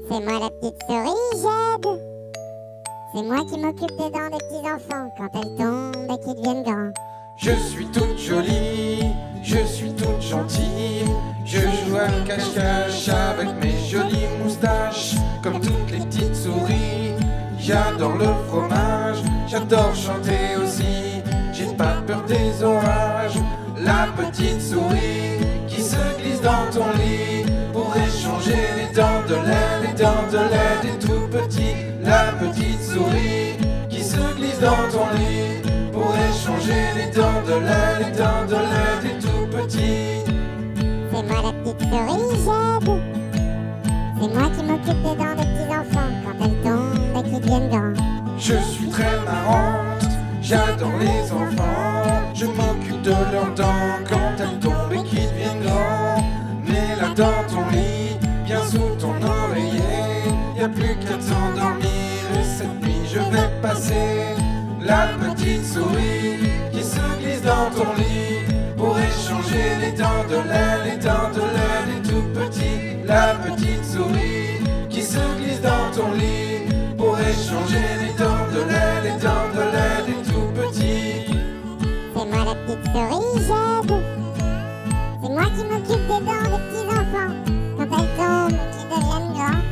C'est moi la petite souris, j'aide. C'est moi qui m'occupe des dents des petits enfants quand elles tombent et qu'ils deviennent grands. Je suis toute jolie, je suis toute gentille. Je joue à cache-cache avec mes jolies moustaches. Comme toutes les petites souris, j'adore le fromage. J'adore chanter aussi, j'ai pas peur des orages. La petite souris qui se glisse dans ton lit pour échanger les dents de lait, les dents de lait des tout petits. La petite souris qui se glisse dans ton lit pour échanger les dents de lait, les dents de lait des tout petits. C'est moi la petite souris, j'aide. C'est moi qui m'occupe des dents des petits enfants quand elles tombent et qu'ils deviennent grands. Je suis très marrante, j'adore les enfants. Je m'occupe de leurs dents quand elles tombent et qu'ils deviennent grands. Mets-la dans ton lit, bien sous ton oreiller. Y'a plus qu'à t'endormir et cette nuit je vais passer. La petite souris qui se glisse dans ton lit pour échanger les dents de lait, les dents de lait des tout petits. La petite souris qui se glisse dans ton lit pour échanger les dents de lait, les dents de lait des tout petits. C'est moi la petite souris, j'aide. C'est moi qui m'occupe des dents des petits enfants quand elles tombent et qu'ils deviennent grands.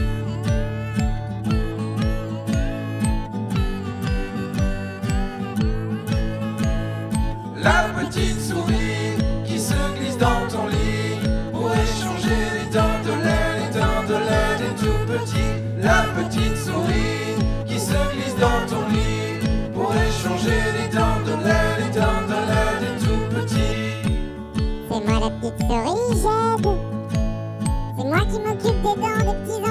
La petite souris qui se glisse dans ton lit pour échanger les dents de lait des tout petits. La petite souris qui se glisse dans ton lit pour échanger les dents de lait des tout petits. C'est moi la petite souris, j'aide. C'est moi qui m'occupe des dents des petits